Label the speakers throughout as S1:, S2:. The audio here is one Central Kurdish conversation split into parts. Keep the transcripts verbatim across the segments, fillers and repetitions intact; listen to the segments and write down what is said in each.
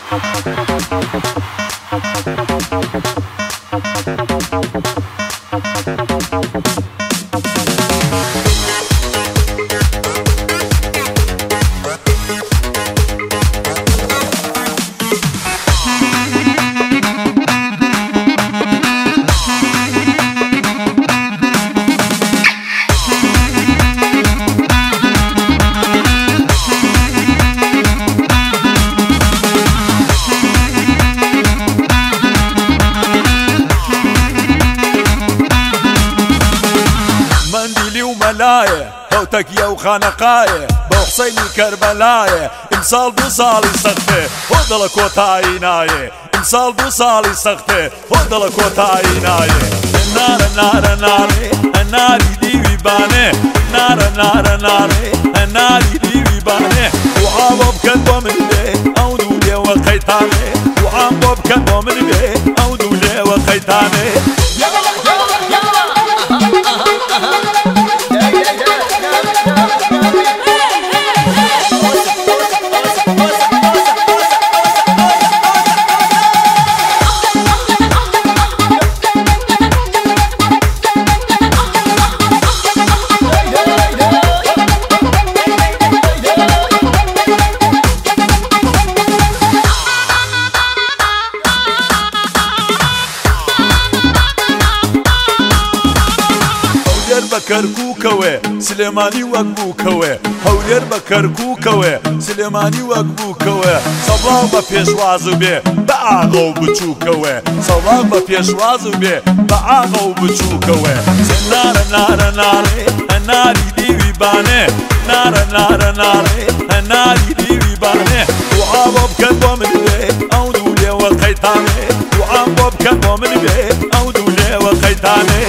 S1: ملاية هوتكية وخانقاية بو حسيني كربلاية امسال دو صالي سختي هودلك وتايناية امسال دو صالي سختي هودلك وتايناية النار النار النار النار ديوي باني النار النار النار النار ديوي باني وعام بكدو من بي او دولي وقيتاني وعام بكدو من بي او دولي وقيتاني كركوكوي سليماني وقبوكوي هولير بكركوكوي سليماني وقبوكوي صباغ بپیشواز بي بآغو بچوكوي صباغ بپیشواز بي بآغو بچوكوي نار نار نار نار ديوي باني نار نار نار نار ديوي باني وعام بكدو من بي او دولي وقيتاني وعام بكدو من بي او دولي وقيتاني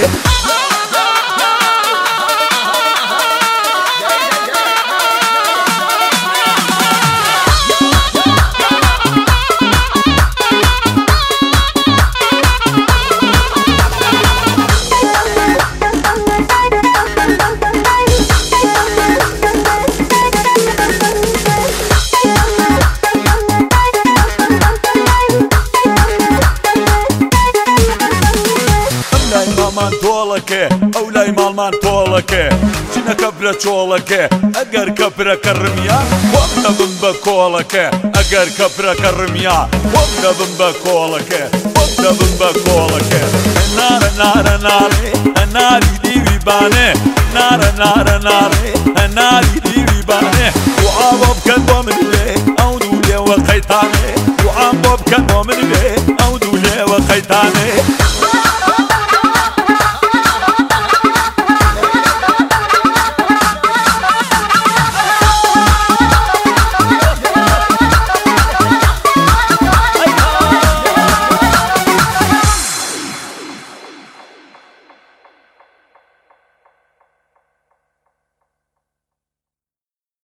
S1: مالمان تۆڵەکێ ئەو لای ماڵمان تۆڵەکێ چینە کەبرە چۆڵەکێ ئەگەر کەپرەکە ڕمیا وەم دەبم بە کۆڵەکێ ئەگەر کەپرەکە ڕمیا وەم دەبم بە کۆڵەکێ وەم دەبم بە کۆڵەکێ نارە نارە نارێ ئەناری دیوی بانێ نارە نارە نارێ ئەناری دیوی بانێ وعا بۆ بکەن بۆ من بێ ئەو دوو لێوە قەیتانێ وعام بۆ بکەن بۆ من بێ ئەو دوو لێوە قەیتانێ